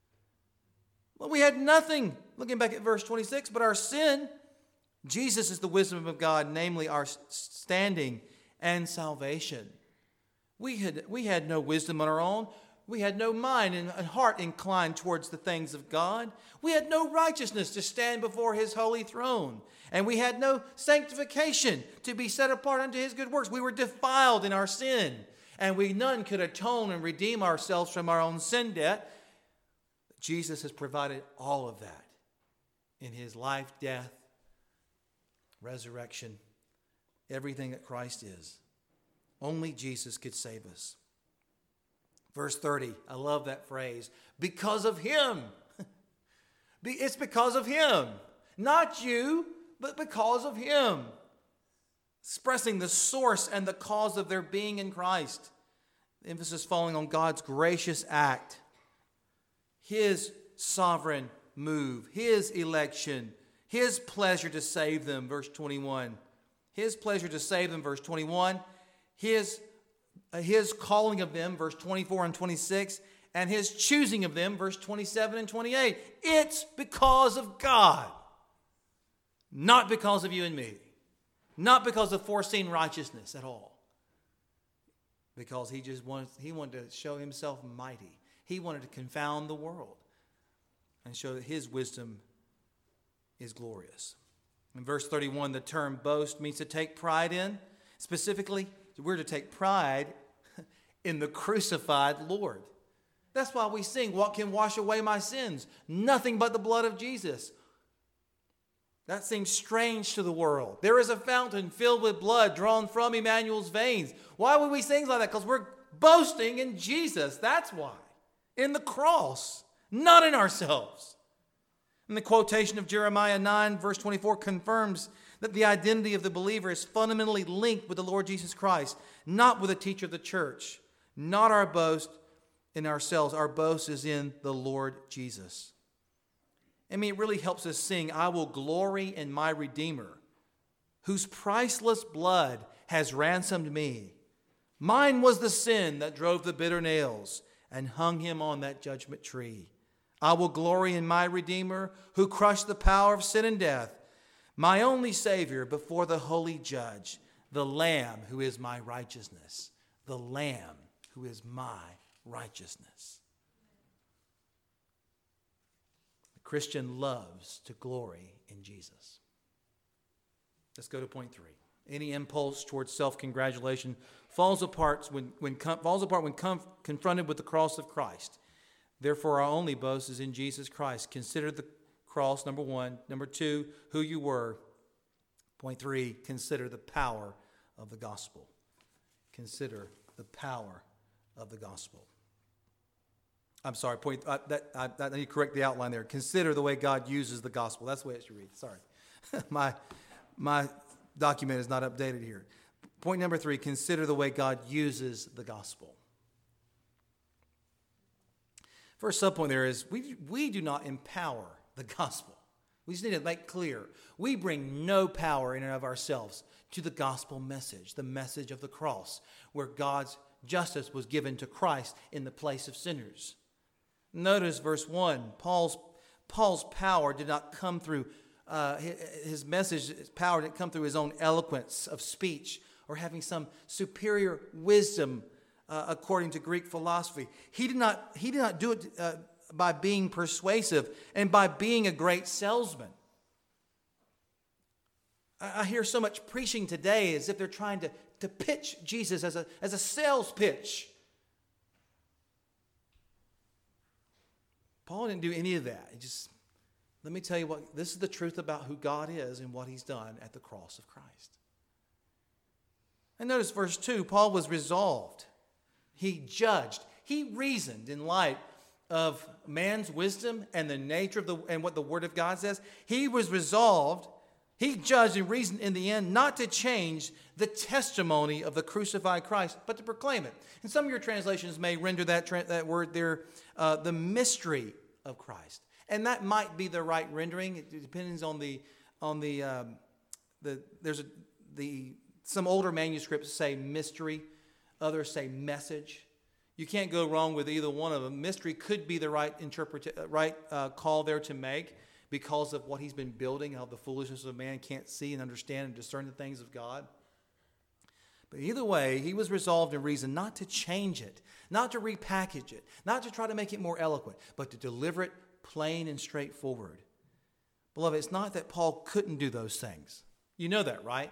Well, we had nothing, looking back at verse 26, but our sin. Jesus is the wisdom of God, namely our standing and salvation. We had no wisdom on our own. We had no mind and heart inclined towards the things of God. We had no righteousness to stand before His holy throne. And we had no sanctification to be set apart unto His good works. We were defiled in our sin. And none could atone and redeem ourselves from our own sin debt. Jesus has provided all of that in His life, death, resurrection, everything that Christ is. Only Jesus could save us. Verse 30, I love that phrase. Because of Him. It's because of Him. Not you, but because of Him. Expressing the source and the cause of their being in Christ. The emphasis falling on God's gracious act. His sovereign move. His election. His pleasure to save them, verse 21. His pleasure to save them, verse 21. His calling of them, verse 24 and 26, and His choosing of them, verse 27 and 28. It's because of God, not because of you and me, not because of foreseen righteousness at all, because He wanted to show Himself mighty. He wanted to confound the world and show that His wisdom is glorious. In verse 31, the term boast means to take pride in. Specifically, we're to take pride in the crucified Lord. That's why we sing, what can wash away my sins? Nothing but the blood of Jesus. That seems strange to the world. There is a fountain filled with blood drawn from Emmanuel's veins. Why would we sing like that? Because boasting in Jesus. That's why. In the cross, not in ourselves. And the quotation of Jeremiah 9, verse 24 confirms that the identity of the believer is fundamentally linked with the Lord Jesus Christ, not with a teacher of the church. Not our boast in ourselves. Our boast is in the Lord Jesus. I mean, it really helps us sing, I will glory in my Redeemer, whose priceless blood has ransomed me. Mine was the sin that drove the bitter nails and hung him on that judgment tree. I will glory in my Redeemer, who crushed the power of sin and death, my only Savior before the holy judge, the Lamb who is my righteousness, the Lamb who is my righteousness. The Christian loves to glory in Jesus. Let's go to point 3. Any impulse towards self-congratulation falls apart when confronted with the cross of Christ. Therefore, our only boast is in Jesus Christ. Consider the cross, number 1. Number 2, who you were. Point 3, consider the power of the gospel. Consider the power of the gospel. I'm sorry, I need to correct the outline there. Consider the way God uses the gospel. That's the way it should read. Sorry. My document is not updated here. Point number 3, consider the way God uses the gospel. First subpoint there is we do not empower the gospel. We just need to make clear. We bring no power in and of ourselves to the gospel message, the message of the cross, where God's justice was given to Christ in the place of sinners. Notice verse 1, Paul's power did not come through his message. His power didn't come through his own eloquence of speech or having some superior wisdom according to Greek philosophy. He did not do it by being persuasive and by being a great salesman. I hear so much preaching today as if they're trying to pitch Jesus as a sales pitch. Paul didn't do any of that. Let me tell you what, this is the truth about who God is and what he's done at the cross of Christ. And notice verse 2, Paul was resolved. He judged. He reasoned in light of man's wisdom and the nature and what the Word of God says. He was resolved. He judged and reasoned in the end not to change the testimony of the crucified Christ, but to proclaim it. And some of your translations may render that word there, the mystery of Christ. And that might be the right rendering. It depends on some older manuscripts say mystery, others say message. You can't go wrong with either one of them. Mystery could be the right call there to make because of what he's been building, how the foolishness of man can't see and understand and discern the things of God. But either way, he was resolved in reason not to change it, not to repackage it, not to try to make it more eloquent, but to deliver it plain and straightforward. Beloved, it's not that Paul couldn't do those things. You know that, right?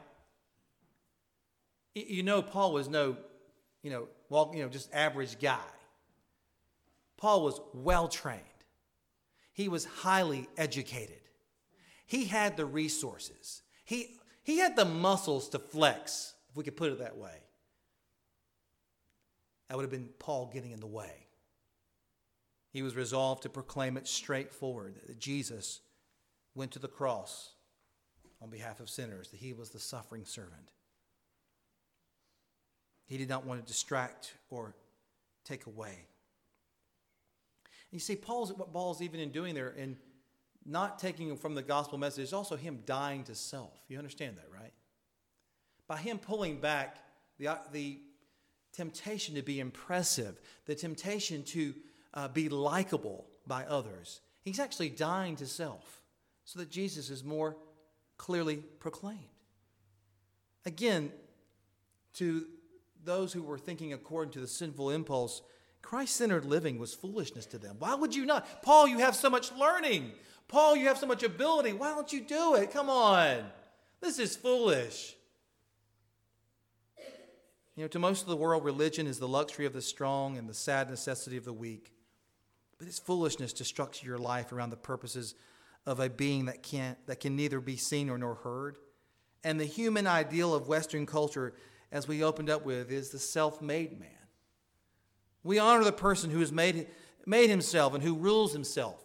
You know Paul was no, just average guy. Paul was well-trained. He was highly educated. He had the resources. He had the muscles to flex, if we could put it that way. That would have been Paul getting in the way. He was resolved to proclaim it straightforward, that Jesus went to the cross on behalf of sinners, that he was the suffering servant. He did not want to distract or take away. You see, what Paul's even in doing there, in not taking from the gospel message, is also him dying to self. You understand that, right? By him pulling back the temptation to be impressive, the temptation to be likable by others, he's actually dying to self so that Jesus is more clearly proclaimed. Again, to those who were thinking according to the sinful impulse, Christ-centered living was foolishness to them. Why would you not? Paul, you have so much learning. Paul, you have so much ability. Why don't you do it? Come on. This is foolish. To most of the world, religion is the luxury of the strong and the sad necessity of the weak. But it's foolishness to structure your life around the purposes of a being that can neither be seen nor heard. And the human ideal of Western culture, as we opened up with, is the self-made man. We honor the person who has made himself and who rules himself.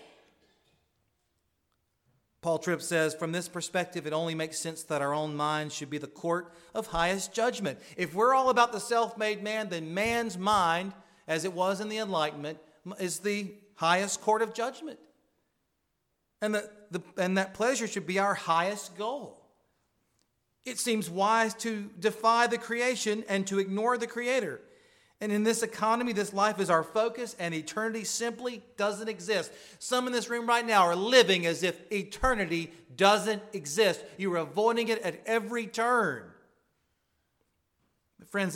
Paul Tripp says, from this perspective, it only makes sense that our own mind should be the court of highest judgment. If we're all about the self-made man, then man's mind, as it was in the Enlightenment, is the highest court of judgment. And that pleasure should be our highest goal. It seems wise to defy the creation and to ignore the Creator. And in this economy, this life is our focus, and eternity simply doesn't exist. Some in this room right now are living as if eternity doesn't exist. You're avoiding it at every turn. But friends,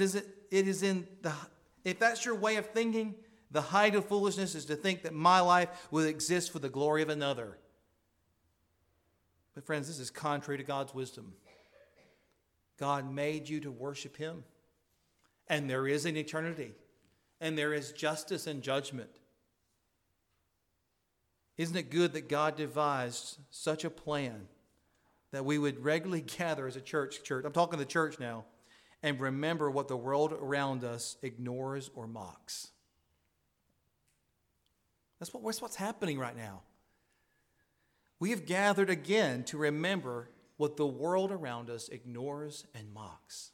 if that's your way of thinking, the height of foolishness is to think that my life will exist for the glory of another. But friends, this is contrary to God's wisdom. God made you to worship Him. And there is an eternity. And there is justice and judgment. Isn't it good that God devised such a plan that we would regularly gather as a church, I'm talking to the church now, and remember what the world around us ignores or mocks? That's what's happening right now. We have gathered again to remember what the world around us ignores and mocks.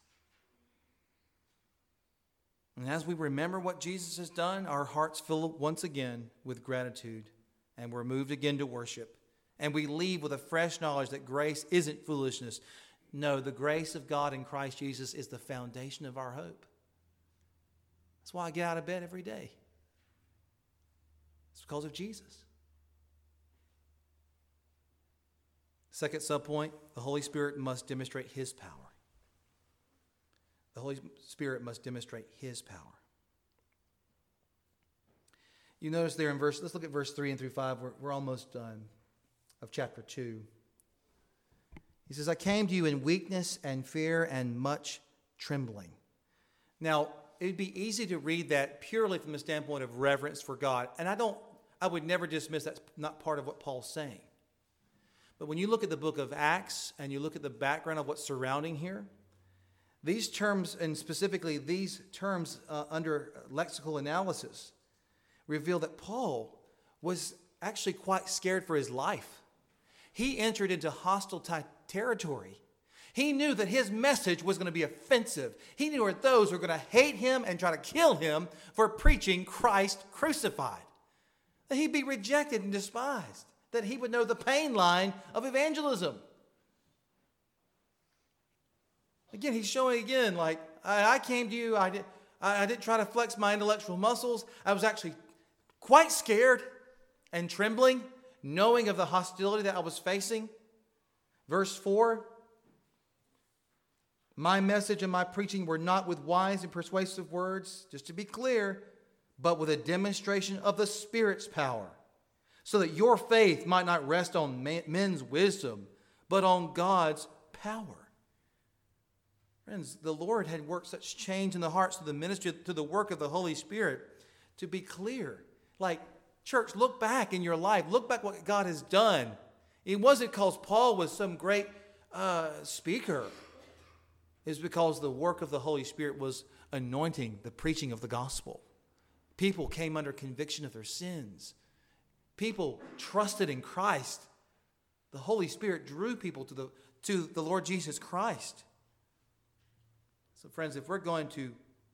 And as we remember what Jesus has done, our hearts fill once again with gratitude, and we're moved again to worship. And we leave with a fresh knowledge that grace isn't foolishness. No, the grace of God in Christ Jesus is the foundation of our hope. That's why I get out of bed every day. It's because of Jesus. Second subpoint, the Holy Spirit must demonstrate His power. The Holy Spirit must demonstrate His power. You notice there in let's look at verse 3 and through 5. We're almost done of chapter 2. He says, I came to you in weakness and fear and much trembling. Now, it'd be easy to read that purely from the standpoint of reverence for God. And I would never dismiss that's not part of what Paul's saying. But when you look at the book of Acts and you look at the background of what's surrounding here, these terms, and specifically these terms under lexical analysis, reveal that Paul was actually quite scared for his life. He entered into hostile territory. He knew that his message was going to be offensive. He knew that those were going to hate him and try to kill him for preaching Christ crucified. That he'd be rejected and despised. That he would know the pain line of evangelism. Again, he's showing again, like, I came to you, I didn't try to flex my intellectual muscles. I was actually quite scared and trembling, knowing of the hostility that I was facing. Verse 4, my message and my preaching were not with wise and persuasive words, just to be clear, but with a demonstration of the Spirit's power, so that your faith might not rest on men's wisdom, but on God's power. Friends, the Lord had worked such change in the hearts of the ministry, to the work of the Holy Spirit, to be clear. Like, church, look back in your life. Look back what God has done. It wasn't because Paul was some great speaker. It's because the work of the Holy Spirit was anointing the preaching of the gospel. People came under conviction of their sins. People trusted in Christ. The Holy Spirit drew people to the Lord Jesus Christ. So friends, if we're going to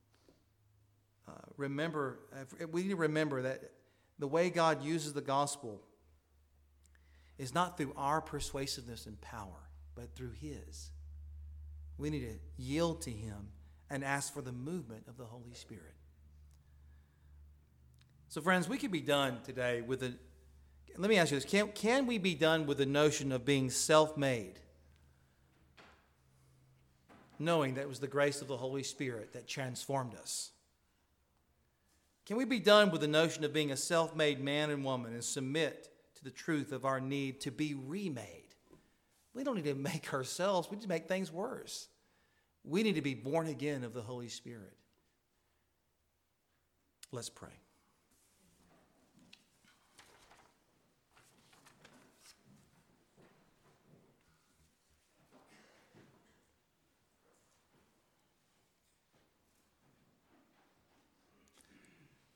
remember, we need to remember that the way God uses the gospel is not through our persuasiveness and power, but through His. We need to yield to Him and ask for the movement of the Holy Spirit. So friends, we could be done today with let me ask you this. Can we be done with the notion of being self-made? Knowing that it was the grace of the Holy Spirit that transformed us. Can we be done with the notion of being a self-made man and woman and submit to the truth of our need to be remade? We don't need to make ourselves. We need to make things worse. We need to be born again of the Holy Spirit. Let's pray.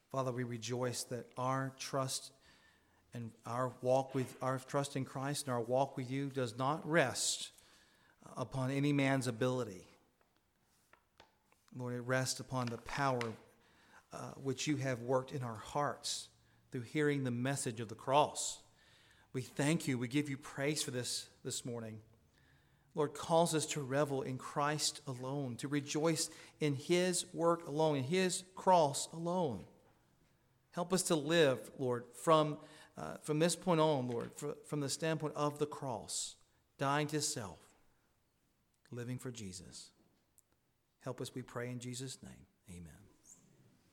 Father, we rejoice that our trust and our trust in Christ and our walk with you does not rest upon any man's ability. Lord, it rests upon the power which you have worked in our hearts through hearing the message of the cross. We thank you. We give you praise for this morning. Lord, calls us to revel in Christ alone, to rejoice in his work alone, in his cross alone. Help us to live, Lord, from this point on, Lord, from the standpoint of the cross, dying to self, living for Jesus. Help us, we pray in Jesus' name. Amen.